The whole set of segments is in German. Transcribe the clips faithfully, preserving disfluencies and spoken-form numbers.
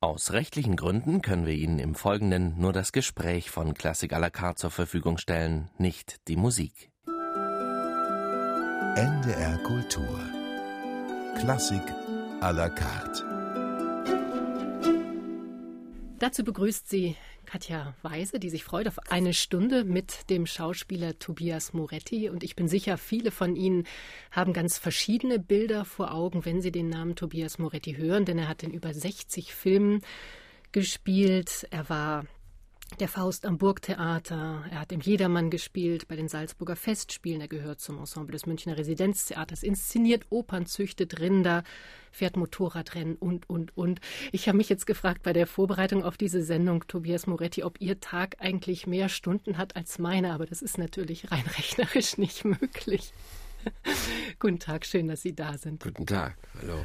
Aus rechtlichen Gründen können wir Ihnen im Folgenden nur das Gespräch von Klassik à la carte zur Verfügung stellen, nicht die Musik. N D R Kultur. Klassik à la carte. Dazu begrüßt sie Katja Weise, die sich freut auf eine Stunde mit dem Schauspieler Tobias Moretti. Und ich bin sicher, viele von Ihnen haben ganz verschiedene Bilder vor Augen, wenn Sie den Namen Tobias Moretti hören, denn er hat in über sechzig Filmen gespielt. Er war der Faust am Burgtheater, er hat im Jedermann gespielt, bei den Salzburger Festspielen, er gehört zum Ensemble des Münchner Residenztheaters, inszeniert Opern, züchtet Rinder, fährt Motorradrennen und, und, und. Ich habe mich jetzt gefragt bei der Vorbereitung auf diese Sendung, Tobias Moretti, ob Ihr Tag eigentlich mehr Stunden hat als meine, aber das ist natürlich rein rechnerisch nicht möglich. Guten Tag, schön, dass Sie da sind. Guten Tag, hallo.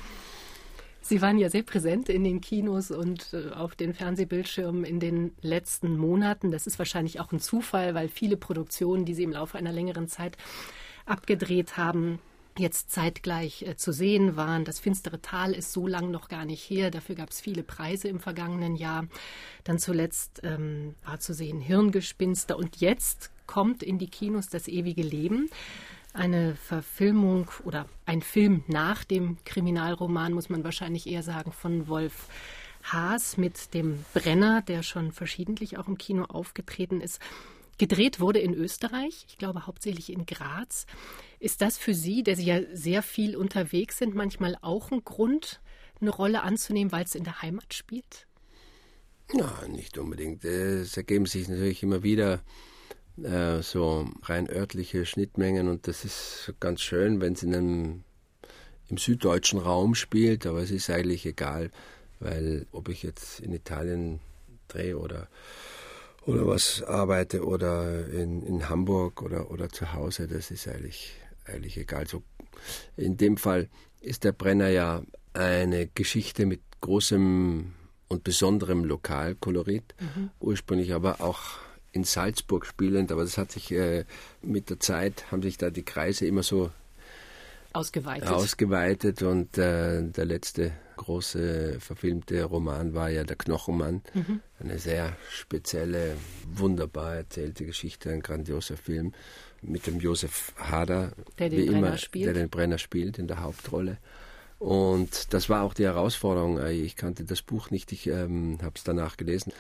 Sie waren ja sehr präsent in den Kinos und äh, auf den Fernsehbildschirmen in den letzten Monaten. Das ist wahrscheinlich auch ein Zufall, weil viele Produktionen, die Sie im Laufe einer längeren Zeit abgedreht haben, jetzt zeitgleich äh, zu sehen waren. Das finstere Tal ist so lang noch gar nicht her. Dafür gab es viele Preise im vergangenen Jahr. Dann zuletzt ähm, war zu sehen Hirngespinste. Und jetzt kommt in die Kinos Das ewige Leben. Eine Verfilmung oder ein Film nach dem Kriminalroman, muss man wahrscheinlich eher sagen, von Wolf Haas mit dem Brenner, der schon verschiedentlich auch im Kino aufgetreten ist. Gedreht wurde in Österreich, ich glaube hauptsächlich in Graz. Ist das für Sie, der Sie ja sehr viel unterwegs sind, manchmal auch ein Grund, eine Rolle anzunehmen, weil es in der Heimat spielt? Ja, nicht unbedingt. Es ergeben sich natürlich immer wieder Äh, so rein örtliche Schnittmengen und das ist ganz schön, wenn es in einem im süddeutschen Raum spielt, aber es ist eigentlich egal, weil ob ich jetzt in Italien drehe oder oder was arbeite oder in, in Hamburg oder oder zu Hause, das ist eigentlich eigentlich egal. So in dem Fall ist der Brenner ja eine Geschichte mit großem und besonderem Lokalkolorit, mhm. ursprünglich aber auch in Salzburg spielend, aber das hat sich äh, mit der Zeit, haben sich da die Kreise immer so ausgeweitet, ausgeweitet und äh, der letzte große verfilmte Roman war ja Der Knochenmann. Mhm. Eine sehr spezielle, wunderbar erzählte Geschichte, ein grandioser Film mit dem Josef Hader, der den, wie Brenner, immer, spielt. der den Brenner spielt in der Hauptrolle. Und das war auch die Herausforderung. Ich kannte das Buch nicht, ich ähm, habe es danach gelesen.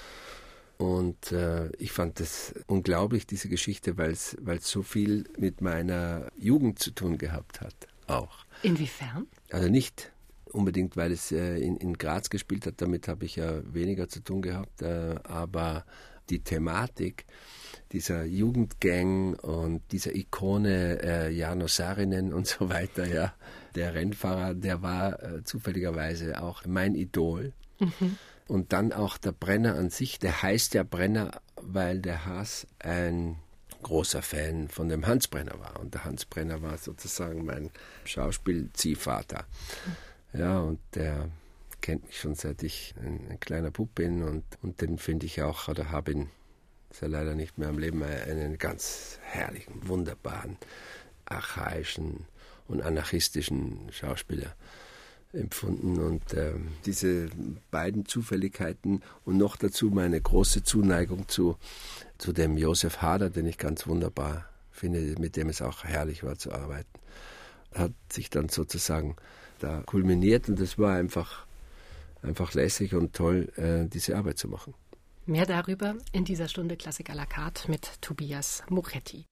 Und äh, ich fand das unglaublich, diese Geschichte, weil es so viel mit meiner Jugend zu tun gehabt hat, auch. Inwiefern? Also nicht unbedingt, weil es äh, in, in Graz gespielt hat, damit habe ich ja weniger zu tun gehabt, äh, aber die Thematik dieser Jugendgang und dieser Ikone äh, János Saarinen und so weiter, ja, der Rennfahrer, der war äh, zufälligerweise auch mein Idol. Mhm. Und dann auch der Brenner an sich, der heißt ja Brenner, weil der Haas ein großer Fan von dem Hans Brenner war. Und der Hans Brenner war sozusagen mein Schauspielziehvater. Ja, und der kennt mich schon seit ich ein, ein kleiner Bub bin. Und, und den finde ich auch, oder habe ihn, ist ja leider nicht mehr am Leben, einen ganz herrlichen, wunderbaren, archaischen und anarchistischen Schauspieler empfunden und äh, diese beiden Zufälligkeiten und noch dazu meine große Zuneigung zu, zu dem Josef Hader, den ich ganz wunderbar finde, mit dem es auch herrlich war zu arbeiten, hat sich dann sozusagen da kulminiert und es war einfach, einfach lässig und toll, äh, diese Arbeit zu machen. Mehr darüber in dieser Stunde Klassik à la carte mit Tobias Moretti.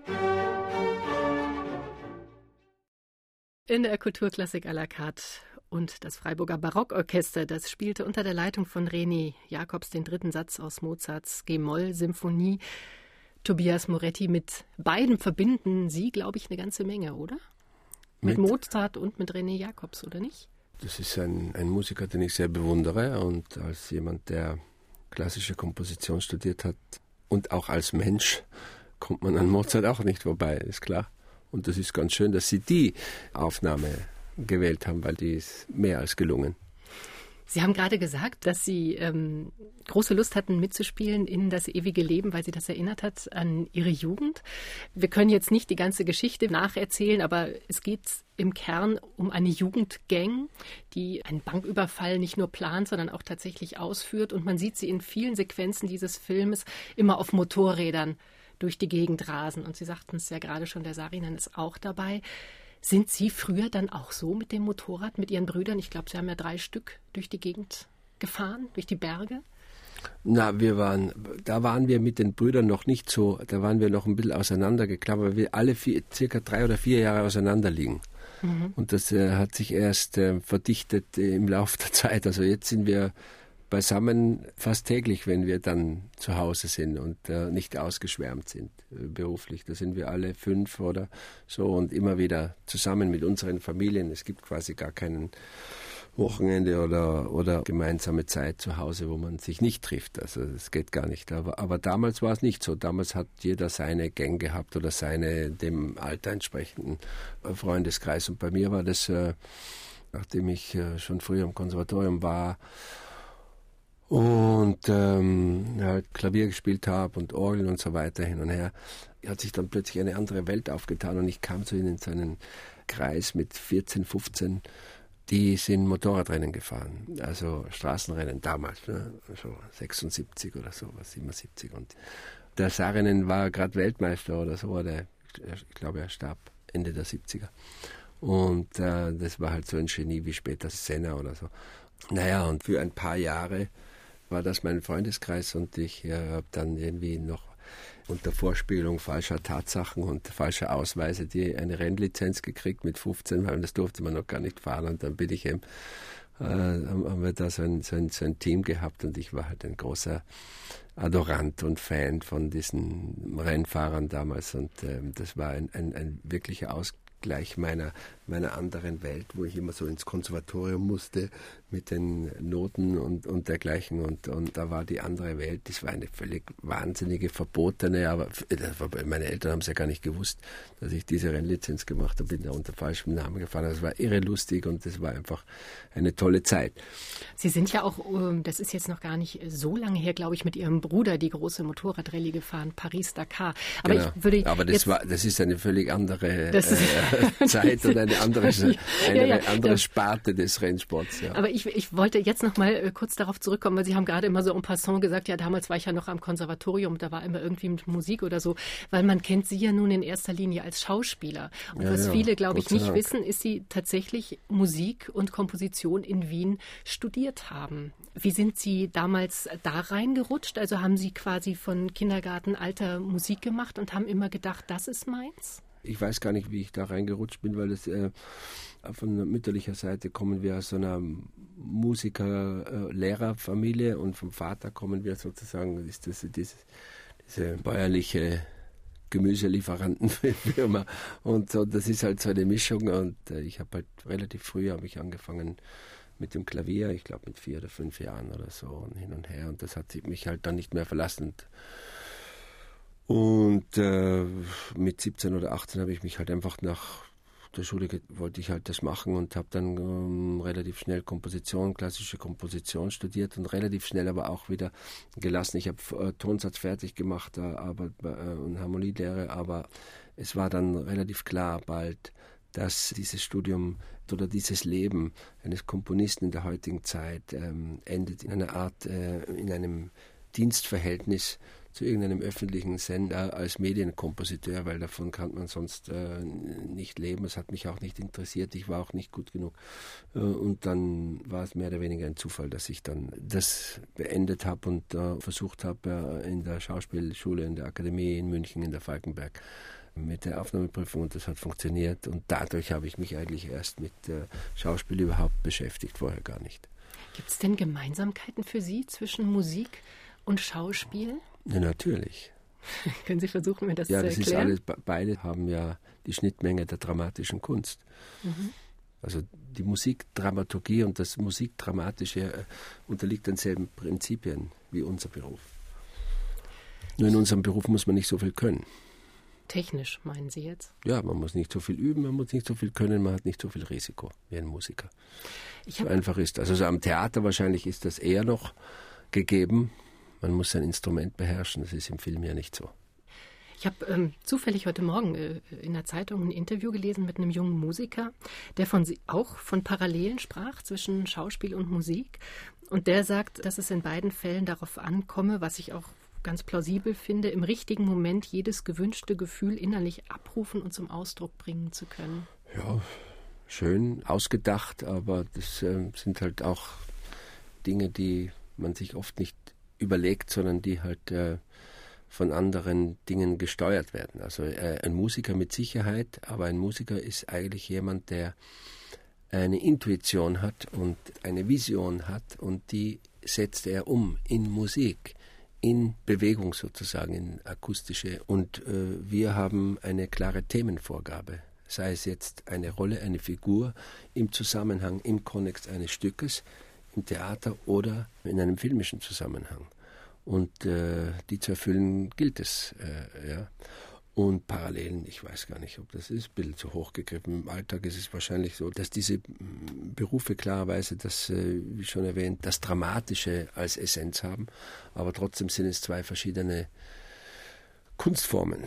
In der Kulturklassik à la carte und das Freiburger Barockorchester, das spielte unter der Leitung von René Jacobs den dritten Satz aus Mozarts G-Moll-Symphonie. Tobias Moretti, mit beiden verbinden Sie, glaube ich, eine ganze Menge, oder? Mit, mit Mozart und mit René Jacobs, oder nicht? Das ist ein, ein Musiker, den ich sehr bewundere und als jemand, der klassische Komposition studiert hat und auch als Mensch, kommt man an Mozart auch nicht vorbei, ist klar. Und das ist ganz schön, dass Sie die Aufnahme gewählt haben, weil die ist mehr als gelungen. Sie haben gerade gesagt, dass Sie ähm, große Lust hatten, mitzuspielen in Das ewige Leben, weil Sie das erinnert hat an Ihre Jugend. Wir können jetzt nicht die ganze Geschichte nacherzählen, aber es geht im Kern um eine Jugendgang, die einen Banküberfall nicht nur plant, sondern auch tatsächlich ausführt. Und man sieht sie in vielen Sequenzen dieses Filmes immer auf Motorrädern durch die Gegend rasen. Und Sie sagten es ja gerade schon, der Saarinen ist auch dabei. Sind Sie früher dann auch so mit dem Motorrad, mit Ihren Brüdern? Ich glaube, Sie haben ja drei Stück durch die Gegend gefahren, durch die Berge. Na, wir waren, da waren wir mit den Brüdern noch nicht so, da waren wir noch ein bisschen auseinandergeklappt, weil wir alle vier, circa drei oder vier Jahre auseinander liegen. Mhm. Und das äh, hat sich erst äh, verdichtet äh, im Laufe der Zeit. Also jetzt sind wir beisammen fast täglich, wenn wir dann zu Hause sind und äh, nicht ausgeschwärmt sind äh, beruflich. Da sind wir alle fünf oder so und immer wieder zusammen mit unseren Familien. Es gibt quasi gar keinen Wochenende oder, oder gemeinsame Zeit zu Hause, wo man sich nicht trifft. Also das geht gar nicht. Aber, aber damals war es nicht so. Damals hat jeder seine Gang gehabt oder seine dem Alter entsprechenden Freundeskreis. Und bei mir war das, äh, nachdem ich äh, schon früher am Konservatorium war, und ähm, halt Klavier gespielt habe und Orgeln und so weiter hin und her, hat sich dann plötzlich eine andere Welt aufgetan und ich kam zu ihnen in so einen Kreis mit vierzehn, fünfzehn, die sind Motorradrennen gefahren, also Straßenrennen damals, ne? So sechsundsiebzig oder so, was siebenundsiebzig. Und der Saarinen war gerade Weltmeister oder so, oder ich glaube, er starb Ende der siebziger. Und äh, das war halt so ein Genie wie später Senna oder so. Naja, und für ein paar Jahre war das mein Freundeskreis und ich äh, habe dann irgendwie noch unter Vorspielung falscher Tatsachen und falscher Ausweise die eine Rennlizenz gekriegt mit fünfzehn, weil das durfte man noch gar nicht fahren. Und dann bin ich eben, äh, haben wir da so ein, so, ein, so ein Team gehabt und ich war halt ein großer Adorant und Fan von diesen Rennfahrern damals und äh, das war ein, ein, ein wirklicher Ausgleich meiner, meiner anderen Welt, wo ich immer so ins Konservatorium musste mit den Noten und, und dergleichen und, und da war die andere Welt, das war eine völlig wahnsinnige, verbotene, aber das war, meine Eltern haben es ja gar nicht gewusst, dass ich diese Rennlizenz gemacht habe, bin da unter falschem Namen gefahren, das war irre lustig und das war einfach eine tolle Zeit. Sie sind ja auch, das ist jetzt noch gar nicht so lange her, glaube ich, mit Ihrem Bruder die große Motorradrallye gefahren, Paris-Dakar. Aber, genau. ich würde aber das, jetzt, war, das ist eine völlig andere äh, Zeit und eine andere, eine ja, ja, andere ja. Sparte des Rennsports. Ja. Aber ich, ich wollte jetzt noch mal äh, kurz darauf zurückkommen, weil Sie haben gerade immer so en passant gesagt, ja, damals war ich ja noch am Konservatorium, da war immer irgendwie mit Musik oder so, weil man kennt Sie ja nun in erster Linie als Schauspieler. Und ja, was ja, viele, glaube ich, nicht Dank. wissen, ist, Sie tatsächlich Musik und Komposition in Wien studiert haben. Wie sind Sie damals da reingerutscht? Also haben Sie quasi von Kindergartenalter Musik gemacht und haben immer gedacht, das ist meins? Ich weiß gar nicht, wie ich da reingerutscht bin, weil es äh, von mütterlicher Seite kommen wir aus so einer Musiker-Lehrerfamilie und vom Vater kommen wir sozusagen, ist das diese, diese bäuerliche Gemüselieferantenfirma und so, das ist halt so eine Mischung und äh, ich habe halt relativ früh habe ich angefangen mit dem Klavier, ich glaube mit vier oder fünf Jahren oder so und hin und her und das hat mich halt dann nicht mehr verlassen. Und äh, mit siebzehn oder achtzehn habe ich mich halt einfach nach der Schule, wollte ich halt das machen und habe dann ähm, relativ schnell Komposition, klassische Komposition studiert und relativ schnell aber auch wieder gelassen. Ich habe äh, Tonsatz fertig gemacht äh, aber, äh, und Harmonielehre, aber es war dann relativ klar bald, dass dieses Studium oder dieses Leben eines Komponisten in der heutigen Zeit ähm, endet in einer Art, äh, in einem Dienstverhältnis zu irgendeinem öffentlichen Sender als Medienkompositeur, weil davon kann man sonst äh, nicht leben. Es hat mich auch nicht interessiert, ich war auch nicht gut genug. Äh, und dann war es mehr oder weniger ein Zufall, dass ich dann das beendet habe und äh, versucht habe, äh, in der Schauspielschule, in der Akademie in München, in der Falkenberg, mit der Aufnahmeprüfung und das hat funktioniert. Und dadurch habe ich mich eigentlich erst mit äh, Schauspiel überhaupt beschäftigt, vorher gar nicht. Gibt es denn Gemeinsamkeiten für Sie zwischen Musik und Schauspiel? Ja, natürlich. Können Sie versuchen, mir das ja, zu das erklären? Ist alles, beide haben ja die Schnittmenge der dramatischen Kunst. Mhm. Also die Musikdramaturgie und das Musikdramatische äh, unterliegt denselben Prinzipien wie unser Beruf. Nur in unserem Beruf muss man nicht so viel können. technisch, meinen Sie jetzt? Ja, man muss nicht so viel üben, man muss nicht so viel können, man hat nicht so viel Risiko wie ein Musiker. So einfach ist das. Also am Theater wahrscheinlich ist das eher noch gegeben. Man muss sein Instrument beherrschen, das ist im Film ja nicht so. Ich habe ähm, zufällig heute Morgen äh, in der Zeitung ein Interview gelesen mit einem jungen Musiker, der von auch von Parallelen sprach zwischen Schauspiel und Musik. Und der sagt, dass es in beiden Fällen darauf ankomme, was ich auch ganz plausibel finde, im richtigen Moment jedes gewünschte Gefühl innerlich abrufen und zum Ausdruck bringen zu können. Ja, schön ausgedacht, aber das äh, sind halt auch Dinge, die man sich oft nicht überlegt, sondern die halt äh, von anderen Dingen gesteuert werden. Also äh, ein Musiker mit Sicherheit, aber ein Musiker ist eigentlich jemand, der eine Intuition hat und eine Vision hat und die setzt er um in Musik, in Bewegung sozusagen, in akustische. Und äh, wir haben eine klare Themenvorgabe, sei es jetzt eine Rolle, eine Figur im Zusammenhang, im Kontext eines Stückes, im Theater oder in einem filmischen Zusammenhang. Und äh, die zu erfüllen gilt es. Äh, ja. Und Parallelen, ich weiß gar nicht, ob das ist, ein bisschen zu hoch gegriffen. Im Alltag ist es wahrscheinlich so, dass diese Berufe klarerweise, das, äh, wie schon erwähnt, das Dramatische als Essenz haben. Aber trotzdem sind es zwei verschiedene Kunstformen.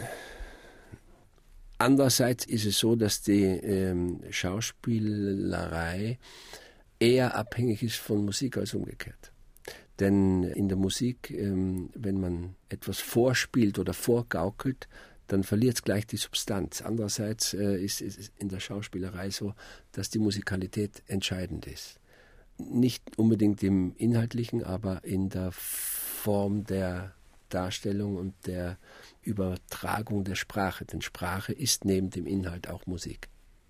Andererseits ist es so, dass die ähm, Schauspielerei eher abhängig ist von Musik als umgekehrt. Denn in der Musik, ähm, wenn man etwas vorspielt oder vorgaukelt, dann verliert es gleich die Substanz. Andererseits äh, ist es in der Schauspielerei so, dass die Musikalität entscheidend ist. Nicht unbedingt im Inhaltlichen, aber in der Form der Darstellung und der Übertragung der Sprache. Denn Sprache ist neben dem Inhalt auch Musik.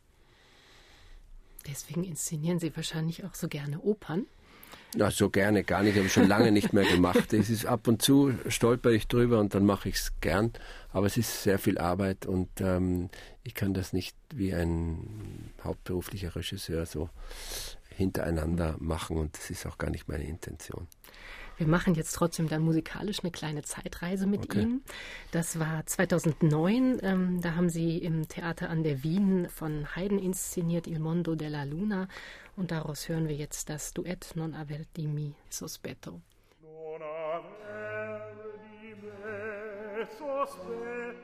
Deswegen inszenieren Sie wahrscheinlich auch so gerne Opern? Na, so gerne gar nicht, habe ich schon lange nicht mehr gemacht. Es ist ab und zu stolper ich drüber und dann mache ich es gern, aber es ist sehr viel Arbeit und ähm, ich kann das nicht wie ein hauptberuflicher Regisseur so hintereinander machen und das ist auch gar nicht meine Intention. Wir machen jetzt trotzdem dann musikalisch eine kleine Zeitreise mit Okay. Ihnen. Das war zweitausendneun, ähm, da haben Sie im Theater an der Wien von Haydn inszeniert, Il mondo della luna. Und daraus hören wir jetzt das Duett Non aver di mi sospetto. Non aver di me sospetto.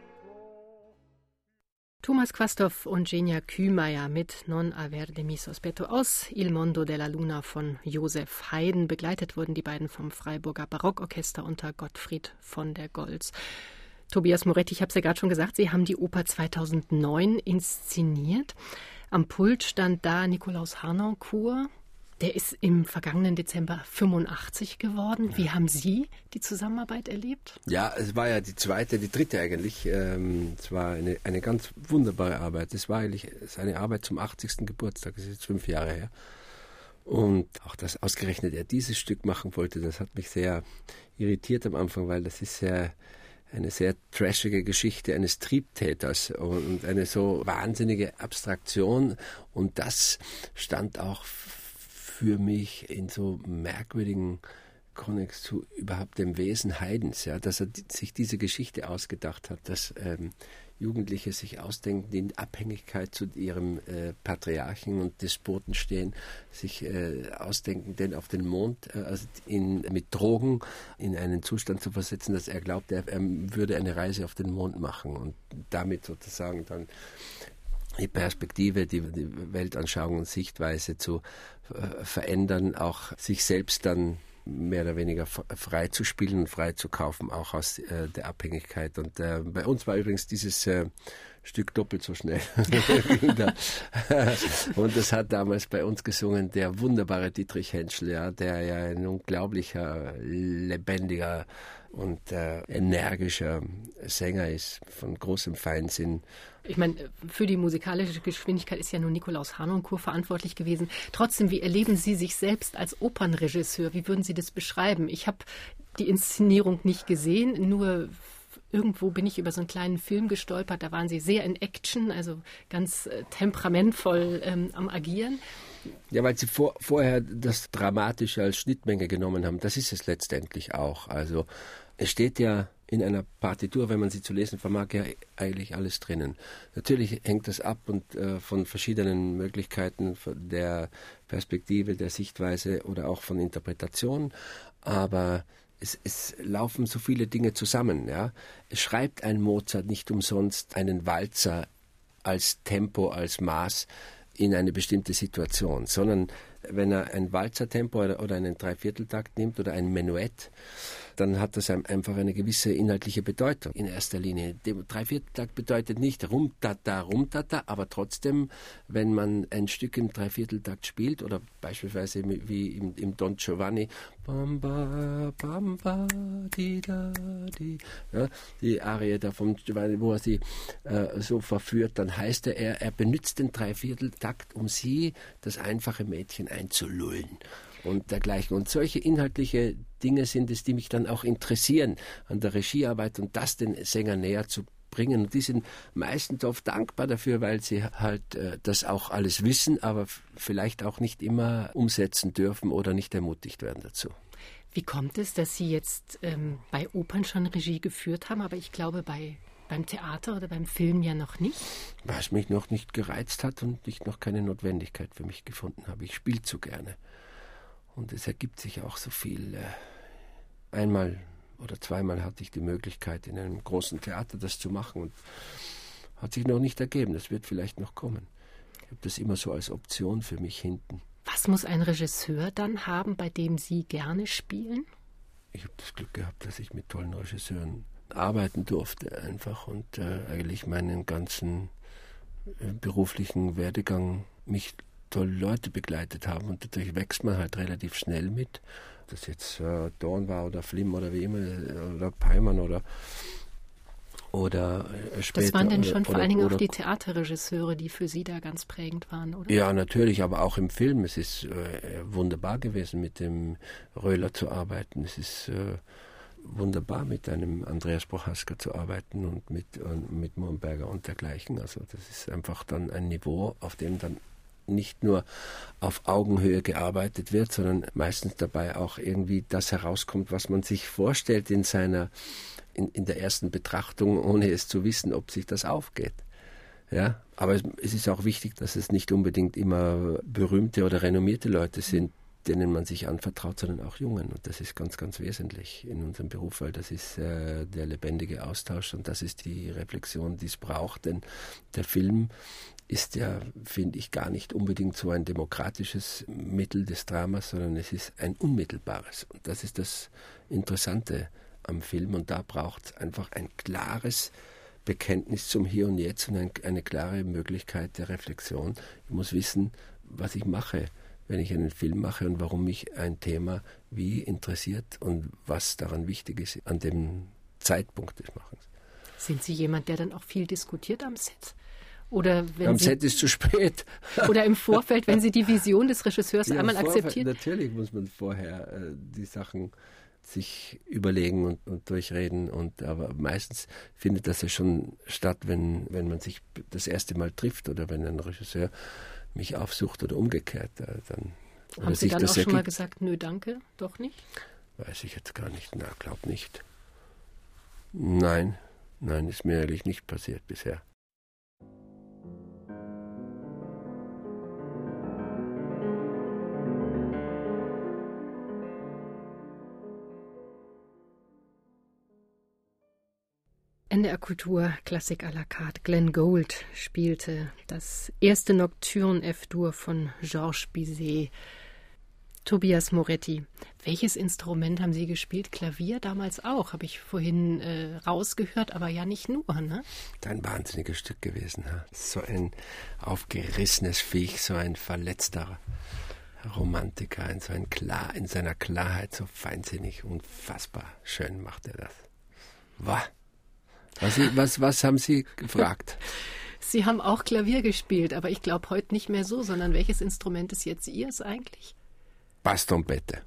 Thomas Quasthoff und Genia Kühmeier mit Non aver di mi sospetto aus Il mondo della luna von Joseph Haydn. Begleitet wurden die beiden vom Freiburger Barockorchester unter Gottfried von der Goltz. Tobias Moretti, ich habe es ja gerade schon gesagt, Sie haben die Oper zweitausendneun inszeniert. Am Pult stand da Nikolaus Harnoncourt. Der ist im vergangenen Dezember fünfundachtzig geworden. Wie haben Sie die Zusammenarbeit erlebt? Ja, es war ja die zweite, die dritte eigentlich. Ähm, es war eine, eine ganz wunderbare Arbeit. Es war eigentlich seine Arbeit zum achtzigsten Geburtstag. Das ist jetzt fünf Jahre her. Und auch, dass ausgerechnet er dieses Stück machen wollte, das hat mich sehr irritiert am Anfang, weil das ist sehr... eine sehr trashige Geschichte eines Triebtäters und eine so wahnsinnige Abstraktion. Und das stand auch für mich in so merkwürdigen Konnex zu überhaupt dem Wesen Haydns, ja, dass er sich diese Geschichte ausgedacht hat, dass ähm, Jugendliche sich ausdenken, die in Abhängigkeit zu ihrem äh, Patriarchen und Despoten stehen, sich äh, ausdenken, den auf den Mond, äh, also in, mit Drogen in einen Zustand zu versetzen, dass er glaubt, er, er würde eine Reise auf den Mond machen und damit sozusagen dann die Perspektive, die, die Weltanschauung und Sichtweise zu äh, verändern, auch sich selbst dann mehr oder weniger frei zu spielen und frei zu kaufen, auch aus äh, der Abhängigkeit. Und äh, bei uns war übrigens dieses äh, Stück doppelt so schnell. Und das hat damals bei uns gesungen der wunderbare Dietrich Henschel, ja, der ja ein unglaublicher, lebendiger und äh, energischer Sänger ist, von großem Feinsinn. Ich meine, für die musikalische Geschwindigkeit ist ja nur Nikolaus Harnoncourt verantwortlich gewesen. Trotzdem, wie erleben Sie sich selbst als Opernregisseur? Wie würden Sie das beschreiben? Ich habe die Inszenierung nicht gesehen, nur irgendwo bin ich über so einen kleinen Film gestolpert. Da waren Sie sehr in Action, also ganz äh, temperamentvoll ähm, am Agieren. Ja, weil Sie vor, vorher das Dramatische als Schnittmenge genommen haben. Das ist es letztendlich auch. Also es steht ja in einer Partitur, wenn man sie zu lesen vermag, ja eigentlich alles drinnen. Natürlich hängt das ab und äh, von verschiedenen Möglichkeiten von der Perspektive, der Sichtweise oder auch von Interpretation, aber es, es laufen so viele Dinge zusammen. Ja? Es schreibt ein Mozart nicht umsonst einen Walzer als Tempo, als Maß in eine bestimmte Situation, sondern wenn er ein Walzertempo oder, oder einen Dreivierteltakt nimmt oder ein Menuett, dann hat das einfach eine gewisse inhaltliche Bedeutung in erster Linie. Der Dreivierteltakt bedeutet nicht Rumtata, Rumtata, aber trotzdem, wenn man ein Stück im Dreivierteltakt spielt oder beispielsweise wie im, im Don Giovanni, Bamba, Bamba, di, da, di, ja, die Arie da vom Giovanni, wo er sie äh, so verführt, dann heißt er, er, er benutzt den Dreivierteltakt, um sie, das einfache Mädchen, einzulullen und dergleichen. Und solche inhaltliche Dinge sind es, die mich dann auch interessieren an der Regiearbeit und das den Sänger näher zu bringen. Und die sind meistens oft dankbar dafür, weil sie halt äh, das auch alles wissen, aber f- vielleicht auch nicht immer umsetzen dürfen oder nicht ermutigt werden dazu. Wie kommt es, dass Sie jetzt ähm, bei Opern schon Regie geführt haben, aber ich glaube bei beim Theater oder beim Film ja noch nicht? Weil es mich noch nicht gereizt hat und ich noch keine Notwendigkeit für mich gefunden habe. Ich spiele zu gerne. Und es ergibt sich auch so viel. Einmal oder zweimal hatte ich die Möglichkeit, in einem großen Theater das zu machen und hat sich noch nicht ergeben. Das wird vielleicht noch kommen. Ich habe das immer so als Option für mich hinten. Was muss ein Regisseur dann haben, bei dem Sie gerne spielen? Ich habe das Glück gehabt, dass ich mit tollen Regisseuren arbeiten durfte einfach und äh, eigentlich meinen ganzen äh, beruflichen Werdegang mich tolle Leute begleitet haben und dadurch wächst man halt relativ schnell mit. Ob das jetzt äh, Dorn war oder Flimm oder wie immer oder Peimann oder oder äh, später. Das waren denn schon oder, vor oder, allen Dingen oder, auch die Theaterregisseure, die für Sie da ganz prägend waren, oder? Ja, natürlich, aber auch im Film. Es ist äh, wunderbar gewesen, mit dem Röhler zu arbeiten. Es ist äh, wunderbar, mit einem Andreas Prochaska zu arbeiten und mit, und mit Momberger und dergleichen. Also das ist einfach dann ein Niveau, auf dem dann nicht nur auf Augenhöhe gearbeitet wird, sondern meistens dabei auch irgendwie das herauskommt, was man sich vorstellt in seiner, in, in der ersten Betrachtung, ohne es zu wissen, ob sich das aufgeht. Ja, aber es, es ist auch wichtig, dass es nicht unbedingt immer berühmte oder renommierte Leute sind, denen man sich anvertraut, sondern auch Jungen. Und das ist ganz, ganz wesentlich in unserem Beruf, weil das ist äh, der lebendige Austausch und das ist die Reflexion, die es braucht. Denn der Film ist ja, finde ich, gar nicht unbedingt so ein demokratisches Mittel des Dramas, sondern es ist ein unmittelbares. Und das ist das Interessante am Film. Und da braucht es einfach ein klares Bekenntnis zum Hier und Jetzt und ein, eine klare Möglichkeit der Reflexion. Ich muss wissen, was ich mache, wenn ich einen Film mache und warum mich ein Thema wie interessiert und was daran wichtig ist an dem Zeitpunkt des Machens. Sind Sie jemand, der dann auch viel diskutiert am Set? Oder wenn am Sie, Set ist zu spät. Oder im Vorfeld, wenn Sie die Vision des Regisseurs ja, einmal Vorfeld, akzeptieren? Natürlich muss man vorher äh, die Sachen sich überlegen und, und durchreden. Und, aber meistens findet das ja schon statt, wenn, wenn man sich das erste Mal trifft oder wenn ein Regisseur mich aufsucht oder umgekehrt. Dann, oder Haben Sie sich dann das auch schon ergibt. mal gesagt, nö, danke, doch nicht? Weiß ich jetzt gar nicht. Na, glaub nicht. Nein, nein, ist mir ehrlich nicht passiert bisher. N D R Kultur, Klassik à la carte. Glenn Gould spielte das erste Nocturne F-Dur von Georges Bizet. Tobias Moretti, welches Instrument haben Sie gespielt? Klavier damals auch, habe ich vorhin äh, rausgehört, aber ja nicht nur, ne? Ein wahnsinniges Stück gewesen. Ja. So ein aufgerissenes Viech, so ein verletzter Romantiker, ein, so ein klar, in seiner Klarheit so feinsinnig, unfassbar schön macht er das. Wow. Was, was, was haben Sie gefragt? Sie haben auch Klavier gespielt, aber ich glaube heute nicht mehr so, sondern welches Instrument ist jetzt Ihres eigentlich? Basstrompete.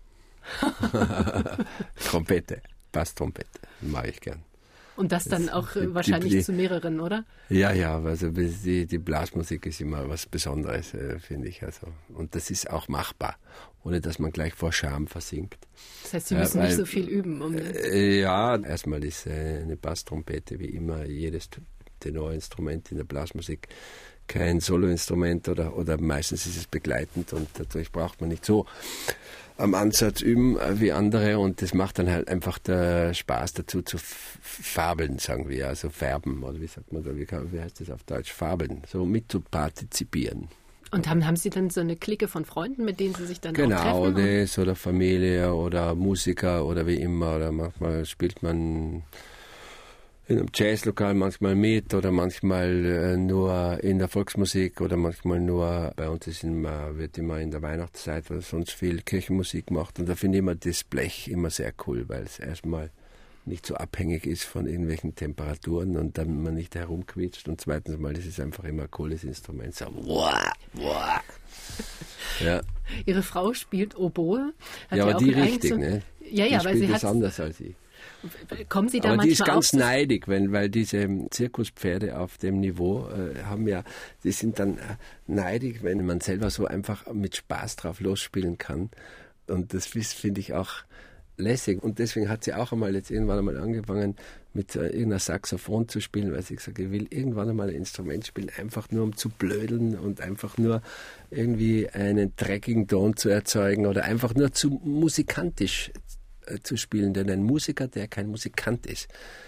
Trompete, Basstrompete, mag ich gern. Und das dann das, auch die, wahrscheinlich die, die, zu mehreren, oder? Ja, ja, also die, die Blasmusik ist immer was Besonderes, äh, finde ich. Also. Und das ist auch machbar, ohne dass man gleich vor Scham versinkt. Das heißt, Sie müssen ja, weil, nicht so viel üben. Um äh, ja, erstmal ist äh, eine Basstrompete wie immer jedes Tenorinstrument in der Blasmusik kein Soloinstrument oder, oder meistens ist es begleitend und dadurch braucht man nicht so am Ansatz üben wie andere und das macht dann halt einfach der Spaß dazu zu fabeln, sagen wir, also färben oder wie sagt man da, wie, wie heißt das auf Deutsch, fabeln, so mit zu partizipieren. Und haben, haben Sie dann so eine Clique von Freunden, mit denen Sie sich dann genau, auch treffen? Genau, das oder Familie oder Musiker oder wie immer oder manchmal spielt man in einem Jazzlokal manchmal mit oder manchmal äh, nur in der Volksmusik oder manchmal nur, bei uns ist immer, wird immer in der Weihnachtszeit oder sonst viel Kirchenmusik gemacht und da finde ich immer das Blech immer sehr cool, weil es erstmal nicht so abhängig ist von irgendwelchen Temperaturen und damit man nicht herumquietscht und zweitens mal, das ist einfach immer ein cooles Instrument. So, wow, wow. Ja. Ihre Frau spielt Oboe. Hat ja, aber auch die einen richtig, so, ne? Ja, ja, die weil spielt sie das hat anders als ich. Kommen Sie da aber manchmal die ist ganz auf, neidig, weil, weil diese Zirkuspferde auf dem Niveau äh, haben ja, die sind dann äh, neidig, wenn man selber so einfach mit Spaß drauf losspielen kann. Und das finde ich auch lässig. Und deswegen hat sie auch einmal jetzt irgendwann einmal angefangen, mit äh, irgendeiner Saxophon zu spielen, weil sie gesagt hat, ich will irgendwann einmal ein Instrument spielen, einfach nur um zu blödeln und einfach nur irgendwie einen dreckigen Ton zu erzeugen oder einfach nur zu musikantisch zu spielen, denn ein Musiker, der kein Musikant ist,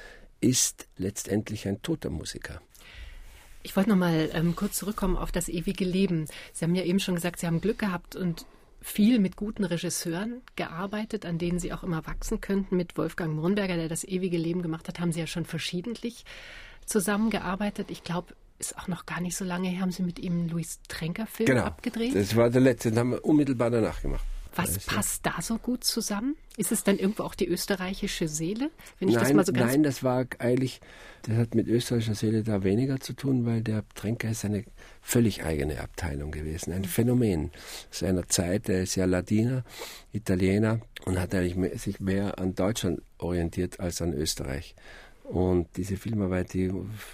ist letztendlich ein toter Musiker. Ich wollte noch mal ähm, kurz zurückkommen auf das ewige Leben. Sie haben ja eben schon gesagt, Sie haben Glück gehabt und viel mit guten Regisseuren gearbeitet, an denen Sie auch immer wachsen könnten. Mit Wolfgang Nürnberger, der das ewige Leben gemacht hat, haben Sie ja schon verschiedentlich zusammengearbeitet. Ich glaube, ist auch noch gar nicht so lange her, haben Sie mit ihm einen Louis Trenker-Film genau. abgedreht. Das war der letzte, den haben wir unmittelbar danach gemacht. Was also, passt da so gut zusammen? Ist es dann irgendwo auch die österreichische Seele? Wenn ich nein, das mal so ganz nein, das war eigentlich, das hat mit österreichischer Seele da weniger zu tun, weil der Trenker ist eine völlig eigene Abteilung gewesen, ein Phänomen seiner Zeit. Er ist ja Ladiner, Italiener und hat eigentlich mehr, sich mehr an Deutschland orientiert als an Österreich. Und diese Filmarbeit, die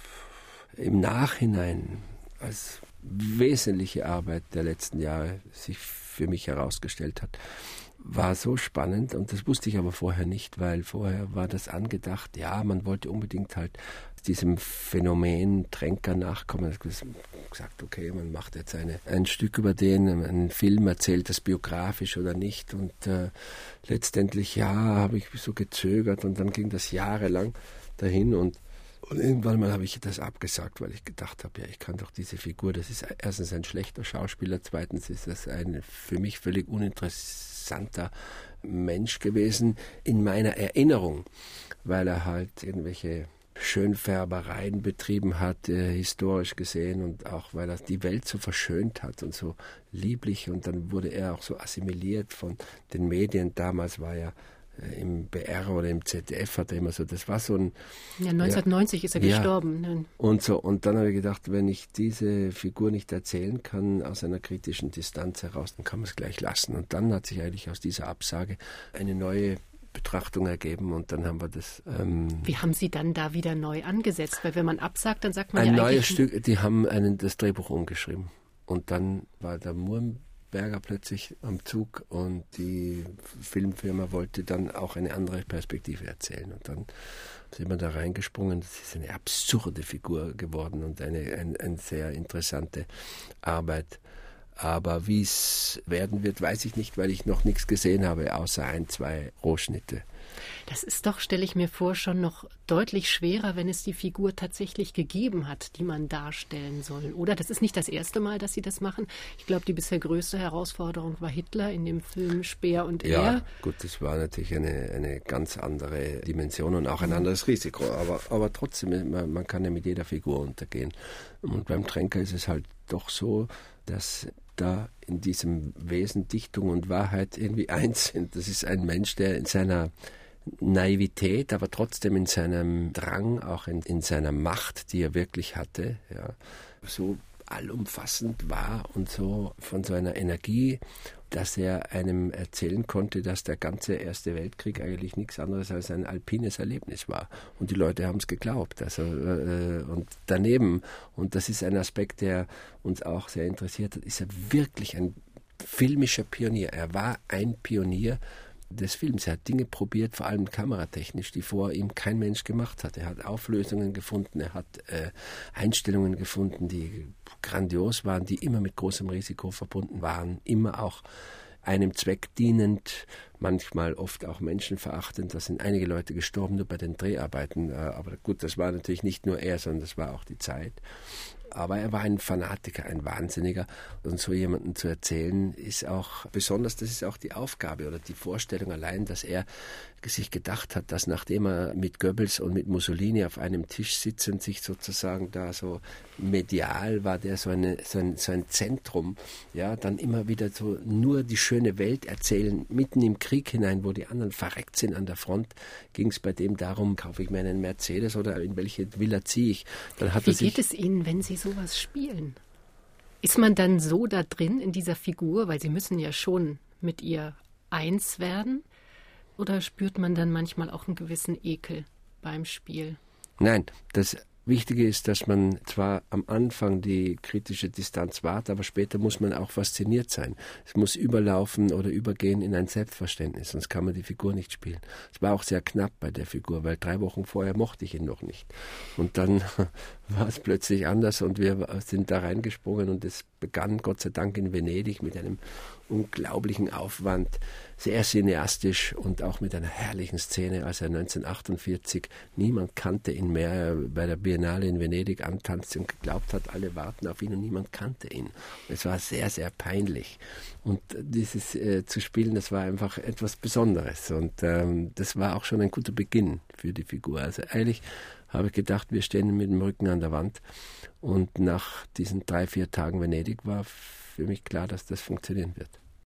im Nachhinein als wesentliche Arbeit der letzten Jahre sich für mich herausgestellt hat, war so spannend und das wusste ich aber vorher nicht, weil vorher war das angedacht, ja, man wollte unbedingt halt diesem Phänomen Trenker nachkommen. Ich habe gesagt, okay, man macht jetzt eine, ein Stück über den, einen Film, erzählt das biografisch oder nicht und äh, letztendlich, ja, habe ich so gezögert und dann ging das jahrelang dahin und Und irgendwann mal habe ich das abgesagt, weil ich gedacht habe, ja, ich kann doch diese Figur, das ist erstens ein schlechter Schauspieler, zweitens ist das ein für mich völlig uninteressanter Mensch gewesen in meiner Erinnerung, weil er halt irgendwelche Schönfärbereien betrieben hat, äh, historisch gesehen und auch, weil er die Welt so verschönt hat und so lieblich und dann wurde er auch so assimiliert von den Medien. Damals war er im B R oder im Z D F hat er immer so, das war so ein... Ja, neunzehnhundertneunzig ja, ist er gestorben. Ja. Und so, und dann habe ich gedacht, wenn ich diese Figur nicht erzählen kann, aus einer kritischen Distanz heraus, dann kann man es gleich lassen. Und dann hat sich eigentlich aus dieser Absage eine neue Betrachtung ergeben und dann haben wir das... Ähm, Wie haben Sie dann da wieder neu angesetzt? Weil wenn man absagt, dann sagt man ein ja neues eigentlich... Stück, die haben einen, das Drehbuch umgeschrieben. Und dann war der Murm Berger plötzlich am Zug und die Filmfirma wollte dann auch eine andere Perspektive erzählen. Und dann sind wir da reingesprungen. Das ist eine absurde Figur geworden und eine, ein, eine sehr interessante Arbeit. Aber wie es werden wird, weiß ich nicht, weil ich noch nichts gesehen habe, außer ein, zwei Rohschnitte. Das ist doch, stelle ich mir vor, schon noch deutlich schwerer, wenn es die Figur tatsächlich gegeben hat, die man darstellen soll. Oder das ist nicht das erste Mal, dass Sie das machen. Ich glaube, die bisher größte Herausforderung war Hitler in dem Film Speer und ja, er. Ja, gut, das war natürlich eine, eine ganz andere Dimension und auch ein anderes Risiko. Aber, aber trotzdem, man, man kann ja mit jeder Figur untergehen. Und beim Trenker ist es halt doch so, dass da in diesem Wesen Dichtung und Wahrheit irgendwie eins sind. Das ist ein Mensch, der in seiner Naivität, aber trotzdem in seinem Drang, auch in, in seiner Macht, die er wirklich hatte, ja, so allumfassend war und so von so einer Energie, dass er einem erzählen konnte, dass der ganze Erste Weltkrieg eigentlich nichts anderes als ein alpines Erlebnis war. Und die Leute haben es geglaubt. Also, äh, und daneben, und das ist ein Aspekt, der uns auch sehr interessiert hat, ist er wirklich ein filmischer Pionier. Er war ein Pionier des Films. Er hat Dinge probiert, vor allem kameratechnisch, die vor ihm kein Mensch gemacht hat. Er hat Auflösungen gefunden, er hat äh, Einstellungen gefunden, die grandios waren, die immer mit großem Risiko verbunden waren, immer auch einem Zweck dienend, manchmal oft auch menschenverachtend. Da sind einige Leute gestorben nur bei den Dreharbeiten. Aber gut, das war natürlich nicht nur er, sondern das war auch die Zeit. Aber er war ein Fanatiker, ein Wahnsinniger. Und so jemanden zu erzählen, ist auch besonders, das ist auch die Aufgabe oder die Vorstellung allein, dass er sich gedacht hat, dass nachdem er mit Goebbels und mit Mussolini auf einem Tisch sitzend sich sozusagen da so medial war, der so, eine, so, ein, so ein Zentrum, ja, dann immer wieder so nur die schöne Welt erzählen, mitten im Krieg hinein, wo die anderen verreckt sind an der Front, ging es bei dem darum, kaufe ich mir einen Mercedes oder in welche Villa ziehe ich. Dann hat Wie er sich, geht es Ihnen, wenn Sie sowas spielen? Ist man dann so da drin in dieser Figur, weil Sie müssen ja schon mit ihr eins werden? Oder spürt man dann manchmal auch einen gewissen Ekel beim Spiel? Nein, das Wichtige ist, dass man zwar am Anfang die kritische Distanz wahrt, aber später muss man auch fasziniert sein. Es muss überlaufen oder übergehen in ein Selbstverständnis, sonst kann man die Figur nicht spielen. Es war auch sehr knapp bei der Figur, weil drei Wochen vorher mochte ich ihn noch nicht. Und dann war es plötzlich anders und wir sind da reingesprungen und es begann Gott sei Dank in Venedig mit einem unglaublichen Aufwand, sehr cineastisch und auch mit einer herrlichen Szene, als er neunzehnhundertachtundvierzig, niemand kannte ihn mehr, bei der Biennale in Venedig antanzte und geglaubt hat, alle warten auf ihn und niemand kannte ihn. Es war sehr, sehr peinlich. Und dieses äh, zu spielen, das war einfach etwas Besonderes und ähm, das war auch schon ein guter Beginn für die Figur. Also eigentlich habe ich gedacht, wir stehen mit dem Rücken an der Wand und nach diesen drei, vier Tagen Venedig war für mich klar, dass das funktionieren wird.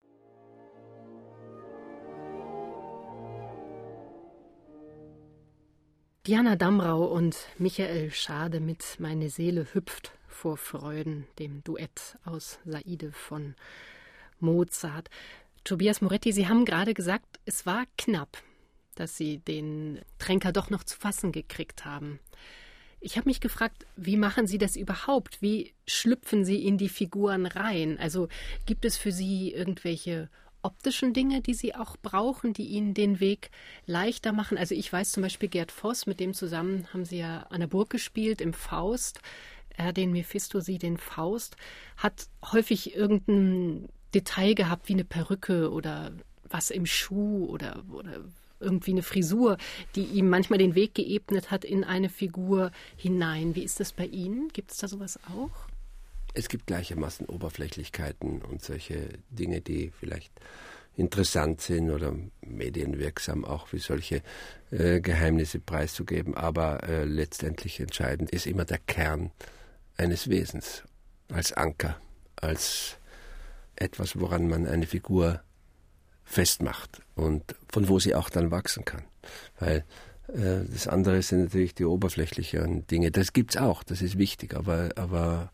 Diana Damrau und Michael Schade mit Meine Seele hüpft vor Freuden, dem Duett aus Saide von Mozart. Tobias Moretti, Sie haben gerade gesagt, es war knapp, dass Sie den Tränker doch noch zu fassen gekriegt haben. Ich habe mich gefragt, wie machen Sie das überhaupt? Wie schlüpfen Sie in die Figuren rein? Also gibt es für Sie irgendwelche optischen Dinge, die Sie auch brauchen, die Ihnen den Weg leichter machen? Also ich weiß zum Beispiel Gerd Voss, mit dem zusammen haben Sie ja an der Burg gespielt, im Faust. Er den Mephisto, Sie den Faust. Hat häufig irgendein Detail gehabt, wie eine Perücke oder was im Schuh oder, oder irgendwie eine Frisur, die ihm manchmal den Weg geebnet hat in eine Figur hinein. Wie ist das bei Ihnen? Gibt es da sowas auch? Es gibt gleichermaßen Oberflächlichkeiten und solche Dinge, die vielleicht interessant sind oder medienwirksam auch, wie solche äh, Geheimnisse preiszugeben. Aber äh, letztendlich entscheidend ist immer der Kern eines Wesens, als Anker, als etwas, woran man eine Figur festmacht und von wo sie auch dann wachsen kann. Weil äh, das andere sind natürlich die oberflächlicheren Dinge. Das gibt's auch, das ist wichtig, aber, aber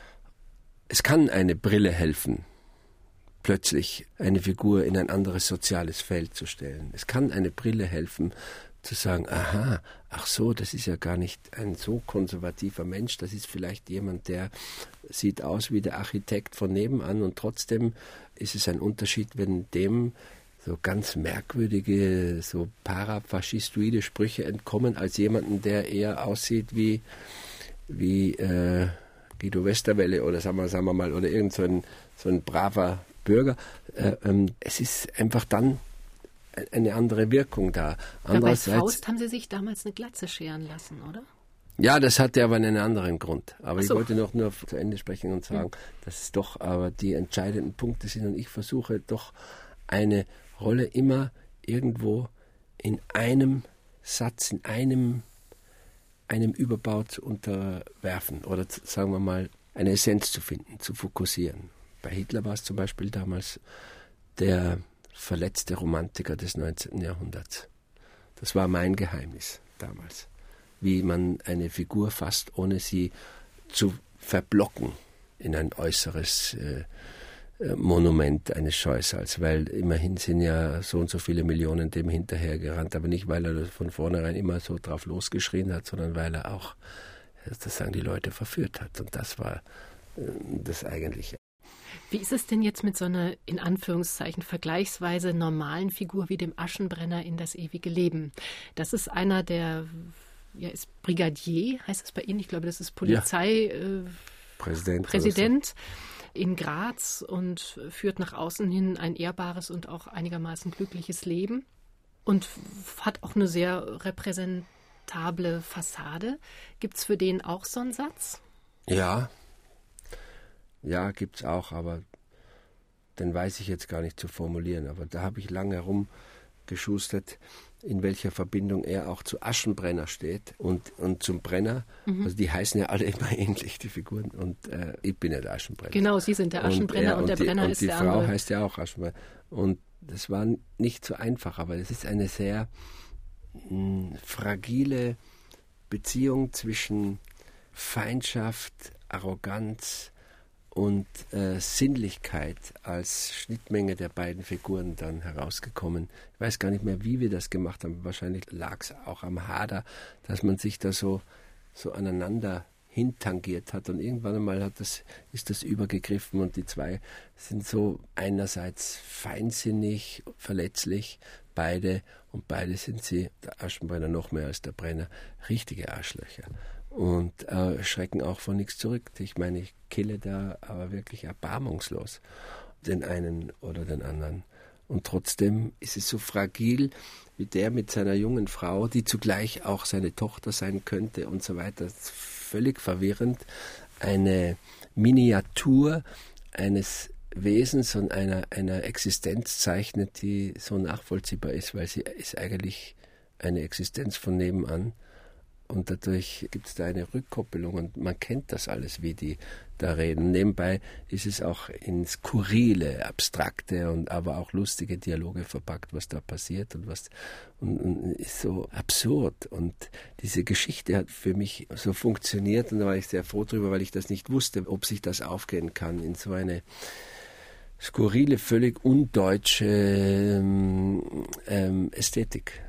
es kann eine Brille helfen, plötzlich eine Figur in ein anderes soziales Feld zu stellen. Es kann eine Brille helfen, zu sagen, aha, ach so, das ist ja gar nicht ein so konservativer Mensch, das ist vielleicht jemand, der sieht aus wie der Architekt von nebenan und trotzdem ist es ein Unterschied, wenn dem so ganz merkwürdige, so parafaschistoide Sprüche entkommen, als jemanden, der eher aussieht wie, wie äh, Guido Westerwelle oder sagen wir, sagen wir mal, oder irgend so ein, so ein braver Bürger. Äh, ähm, es ist einfach dann eine andere Wirkung da. Ja, bei Faust haben Sie sich damals eine Glatze scheren lassen, oder? Ja, das hatte aber einen anderen Grund. Aber so. Ich wollte noch nur zu Ende sprechen und sagen, mhm. dass es doch aber die entscheidenden Punkte sind und ich versuche doch eine Rolle immer irgendwo in einem Satz, in einem, einem Überbau zu unterwerfen oder zu, sagen wir mal, eine Essenz zu finden, zu fokussieren. Bei Hitler war es zum Beispiel damals der verletzte Romantiker des neunzehnten Jahrhunderts. Das war mein Geheimnis damals. Wie man eine Figur fasst, ohne sie zu verblocken in ein äußeres äh, Monument eines Scheusals, weil immerhin sind ja so und so viele Millionen dem hinterhergerannt, aber nicht, weil er von vornherein immer so drauf losgeschrien hat, sondern weil er auch sozusagen die Leute verführt hat. Und das war äh, das Eigentliche. Wie ist es denn jetzt mit so einer, in Anführungszeichen, vergleichsweise normalen Figur wie dem Aschenbrenner in das ewige Leben? Das ist einer, der ja, ist Brigadier, heißt es bei Ihnen? Ich glaube, das ist Polizei, ja. äh, Präsident, Präsident so. in Graz und führt nach außen hin ein ehrbares und auch einigermaßen glückliches Leben und hat auch eine sehr repräsentable Fassade. Gibt es für den auch so einen Satz? Ja, ja, gibt es auch, aber den weiß ich jetzt gar nicht zu formulieren. Aber da habe ich lange herumgeschustert, in welcher Verbindung er auch zu Aschenbrenner steht und, und zum Brenner. Mhm. Also die heißen ja alle immer ähnlich, die Figuren. Und äh, ich bin ja der Aschenbrenner. Genau, Sie sind der Aschenbrenner und, und, und der die, Brenner und ist der andere. Und die Frau heißt ja auch Aschenbrenner. Und das war nicht so einfach, aber es ist eine sehr mh, fragile Beziehung zwischen Feindschaft, Arroganz und äh, Sinnlichkeit als Schnittmenge der beiden Figuren dann herausgekommen. Ich weiß gar nicht mehr, wie wir das gemacht haben. Wahrscheinlich lag es auch am Hader, dass man sich da so, so aneinander hintangiert hat. Und irgendwann einmal hat das, ist das übergegriffen und die zwei sind so einerseits feinsinnig, verletzlich, beide, und beide sind sie, der Aschenbrenner noch mehr als der Brenner, richtige Arschlöcher. Und äh, schrecken auch von nichts zurück. Ich meine, ich kille da aber wirklich erbarmungslos den einen oder den anderen. Und trotzdem ist es so fragil, wie der mit seiner jungen Frau, die zugleich auch seine Tochter sein könnte und so weiter. Das ist völlig verwirrend. Eine Miniatur eines Wesens und einer, einer Existenz zeichnet, die so nachvollziehbar ist, weil sie ist eigentlich eine Existenz von nebenan. Und dadurch gibt es da eine Rückkoppelung und man kennt das alles, wie die da reden. Nebenbei ist es auch in skurrile, abstrakte und aber auch lustige Dialoge verpackt, was da passiert und was und, und ist so absurd. Und diese Geschichte hat für mich so funktioniert und da war ich sehr froh drüber, weil ich das nicht wusste, ob sich das aufgehen kann in so eine skurrile, völlig undeutsche ähm, ähm, Ästhetik.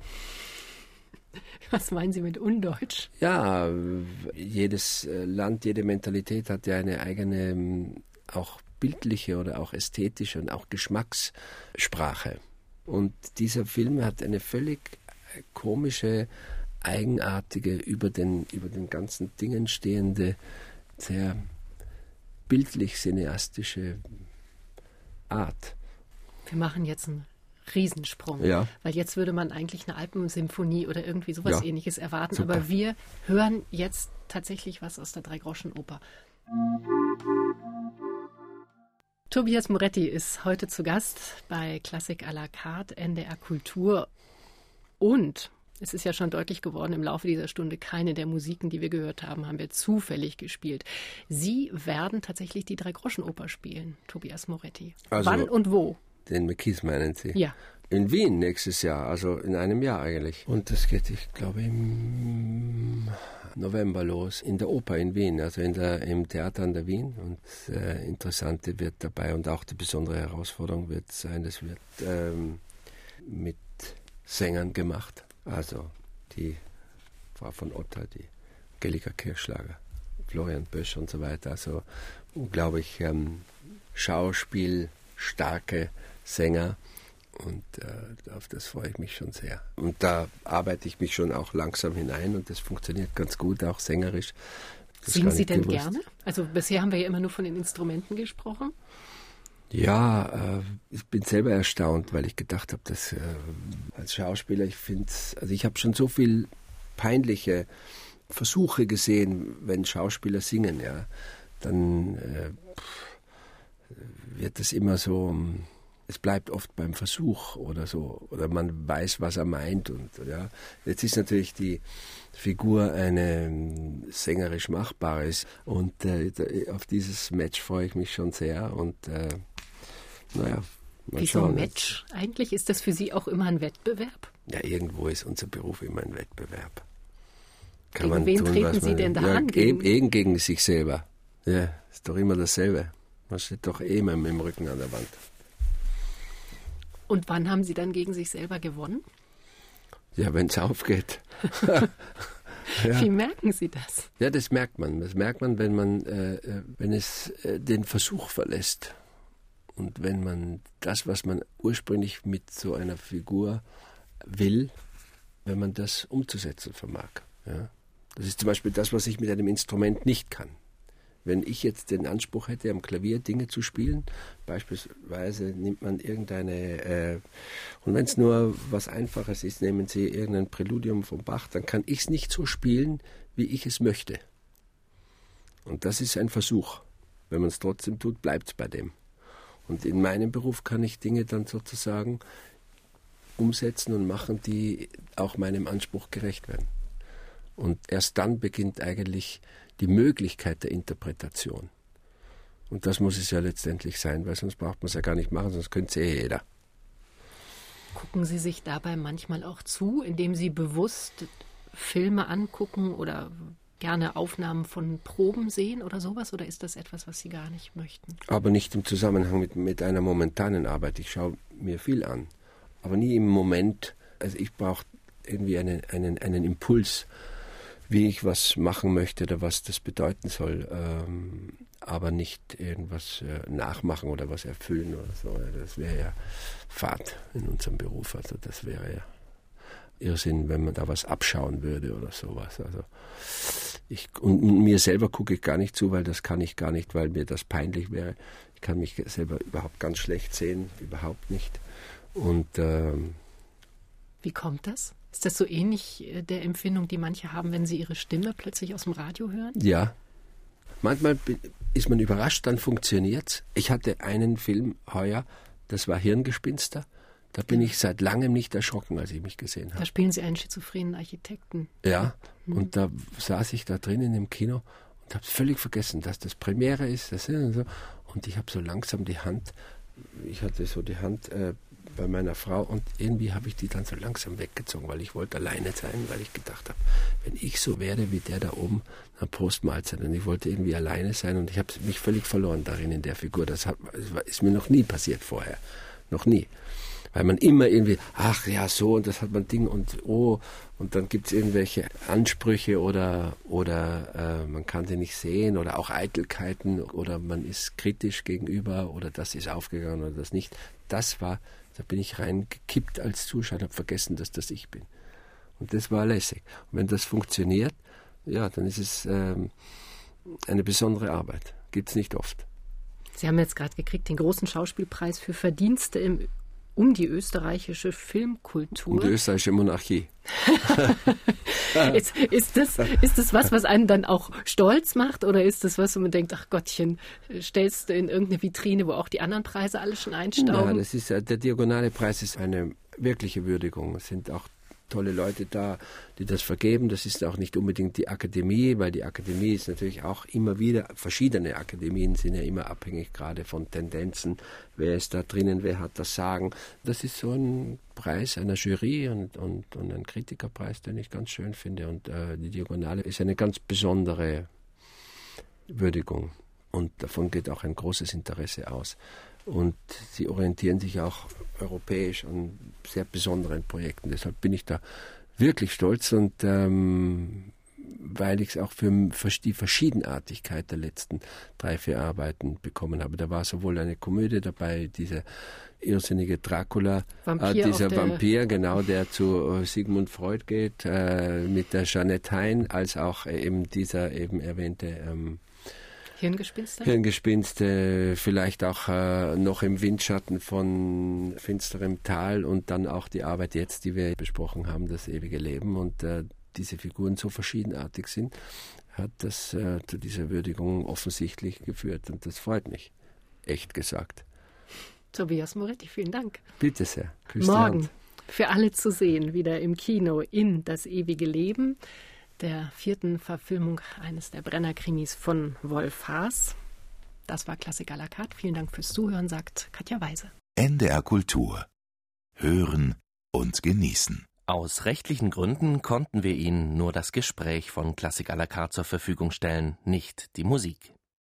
Was meinen Sie mit undeutsch? Ja, jedes Land, jede Mentalität hat ja eine eigene, auch bildliche oder auch ästhetische und auch Geschmackssprache. Und dieser Film hat eine völlig komische, eigenartige, über den, über den ganzen Dingen stehende, sehr bildlich-cineastische Art. Wir machen jetzt einen Riesensprung, ja. Weil jetzt würde man eigentlich eine Alpensymphonie oder irgendwie sowas ja. Ähnliches erwarten, Super. Aber wir hören jetzt tatsächlich was aus der Dreigroschenoper. Tobias Moretti ist heute zu Gast bei Klassik à la carte, N D R Kultur. Und es ist ja schon deutlich geworden, im Laufe dieser Stunde, keine der Musiken, die wir gehört haben, haben wir zufällig gespielt. Sie werden tatsächlich die Dreigroschenoper spielen, Tobias Moretti. Also, wann und wo? Den Mekis meinen Sie? Ja. In Wien nächstes Jahr, also in einem Jahr eigentlich. Und das geht, ich glaube, im November los, in der Oper in Wien, also in der, im Theater an der Wien. Und das äh, Interessante wird dabei und auch die besondere Herausforderung wird sein, es wird ähm, mit Sängern gemacht. Also die Frau von Otter, die Angelika Kirchschlager, Florian Bösch und so weiter. Also unglaublich ähm, schauspielstarke Sänger. Und äh, auf das freue ich mich schon sehr. Und da arbeite ich mich schon auch langsam hinein und das funktioniert ganz gut, auch sängerisch. Das Singen Sie denn gewusst. Gerne? Also bisher haben wir ja immer nur von den Instrumenten gesprochen. Ja, äh, ich bin selber erstaunt, weil ich gedacht habe, dass äh, als Schauspieler, ich finde, also ich habe schon so viel peinliche Versuche gesehen, wenn Schauspieler singen, ja, dann äh, wird es immer so... Es bleibt oft beim Versuch oder so, oder man weiß, was er meint. Und ja, jetzt ist natürlich die Figur eine sängerisch machbare und äh, auf dieses Match freue ich mich schon sehr. Und äh, naja, mal Wie schauen. so ein Match eigentlich? Ist das für Sie auch immer ein Wettbewerb? Ja, irgendwo ist unser Beruf immer ein Wettbewerb. Gegen Kann man wen tun, treten was Sie man, denn da ja, an? Gegen, gegen, gegen sich selber. Ja, ist doch immer dasselbe. Man steht doch eh immer mit dem Rücken an der Wand. Und wann haben Sie dann gegen sich selber gewonnen? Ja, wenn es aufgeht. Ja. Wie merken Sie das? Ja, das merkt man. Das merkt man, wenn man, äh, wenn es äh, den Versuch verlässt und wenn man das, was man ursprünglich mit so einer Figur will, wenn man das umzusetzen vermag. Ja? Das ist zum Beispiel das, was ich mit einem Instrument nicht kann. Wenn ich jetzt den Anspruch hätte, am Klavier Dinge zu spielen, beispielsweise nimmt man irgendeine, äh, und wenn es nur was Einfaches ist, nehmen Sie irgendein Präludium vom Bach, dann kann ich es nicht so spielen, wie ich es möchte. Und das ist ein Versuch. Wenn man es trotzdem tut, bleibt es bei dem. Und in meinem Beruf kann ich Dinge dann sozusagen umsetzen und machen, die auch meinem Anspruch gerecht werden. Und erst dann beginnt eigentlich die Möglichkeit der Interpretation. Und das muss es ja letztendlich sein, weil sonst braucht man es ja gar nicht machen, sonst könnte es eh jeder. Gucken Sie sich dabei manchmal auch zu, indem Sie bewusst Filme angucken oder gerne Aufnahmen von Proben sehen oder sowas? Oder ist das etwas, was Sie gar nicht möchten? Aber nicht im Zusammenhang mit, mit einer momentanen Arbeit. Ich schaue mir viel an, aber nie im Moment. Also ich brauche irgendwie einen, einen, einen Impuls, wie ich was machen möchte oder was das bedeuten soll, ähm, aber nicht irgendwas äh, nachmachen oder was erfüllen oder so. Das wäre ja Fahrt in unserem Beruf. Also das wäre ja Irrsinn, wenn man da was abschauen würde oder sowas. Also ich, und mir selber gucke ich gar nicht zu, weil das kann ich gar nicht, weil mir das peinlich wäre. Ich kann mich selber überhaupt ganz schlecht sehen, überhaupt nicht. Und ähm, wie kommt das? Ist das so ähnlich der Empfindung, die manche haben, wenn sie ihre Stimme plötzlich aus dem Radio hören? Ja. Manchmal ist man überrascht, dann funktioniert's. Ich hatte einen Film heuer, das war Hirngespinster. Da bin ich seit langem nicht erschrocken, als ich mich gesehen habe. Da spielen Sie einen schizophrenen Architekten. Ja, mhm. Und da saß ich da drin in dem Kino und habe völlig vergessen, dass das Premiere ist. Das und so. Und ich habe so langsam die Hand, ich hatte so die Hand äh, bei meiner Frau und irgendwie habe ich die dann so langsam weggezogen, weil ich wollte alleine sein, weil ich gedacht habe, wenn ich so werde wie der da oben, dann Postmahlzeit. Und ich wollte irgendwie alleine sein und ich habe mich völlig verloren darin in der Figur. Das, hat, das ist mir noch nie passiert vorher. Noch nie. Weil man immer irgendwie, ach ja, so und das hat man Ding und oh und dann gibt es irgendwelche Ansprüche oder, oder äh, man kann sie nicht sehen oder auch Eitelkeiten oder man ist kritisch gegenüber oder das ist aufgegangen oder das nicht. Das war, da bin ich reingekippt als Zuschauer, habe vergessen, dass das ich bin. Und das war lässig. Und wenn das funktioniert, ja, dann ist es ähm, eine besondere Arbeit. Gibt es nicht oft. Sie haben jetzt gerade gekriegt den großen Schauspielpreis für Verdienste im um die österreichische Filmkultur. Um die österreichische Monarchie. ist, ist, das, ist das was, was einen dann auch stolz macht? Oder ist das was, wo man denkt, ach Gottchen, stellst du in irgendeine Vitrine, wo auch die anderen Preise alle schon einstauben? Ja, das ist, der Diagonale Preis ist eine wirkliche Würdigung. Es sind auch tolle Leute da, die das vergeben. Das ist auch nicht unbedingt die Akademie, weil die Akademie ist natürlich auch immer wieder, verschiedene Akademien sind ja immer abhängig gerade von Tendenzen. Wer ist da drinnen, wer hat das Sagen? Das ist so ein Preis einer Jury und, und, und ein Kritikerpreis, den ich ganz schön finde. Und äh, die Diagonale ist eine ganz besondere Würdigung. Und davon geht auch ein großes Interesse aus. Und sie orientieren sich auch europäisch an sehr besonderen Projekten. Deshalb bin ich da wirklich stolz und ähm, weil ich es auch für die Verschiedenartigkeit der letzten drei, vier Arbeiten bekommen habe. Da war sowohl eine Komödie dabei, dieser irrsinnige Dracula, Vampir äh, dieser der Vampir, genau, der zu äh, Sigmund Freud geht, äh, mit der Jeanette Hein, als auch äh, eben dieser eben erwähnte ähm, Hirngespinste? Hirngespinste, vielleicht auch äh, noch im Windschatten von finsterem Tal und dann auch die Arbeit jetzt, die wir besprochen haben, das ewige Leben. Und äh, diese Figuren so verschiedenartig sind, hat das äh, zu dieser Würdigung offensichtlich geführt. Und das freut mich, echt gesagt. Tobias Moretti, vielen Dank. Bitte sehr. Küss Morgen für alle zu sehen, wieder im Kino in Das ewige Leben, der vierten Verfilmung eines der Brenner-Krimis von Wolf Haas. Das war Klassik à la carte. Vielen Dank fürs Zuhören, sagt Katja Weise. N D R Kultur. Hören und genießen. Aus rechtlichen Gründen konnten wir Ihnen nur das Gespräch von Klassik à la carte zur Verfügung stellen, nicht die Musik.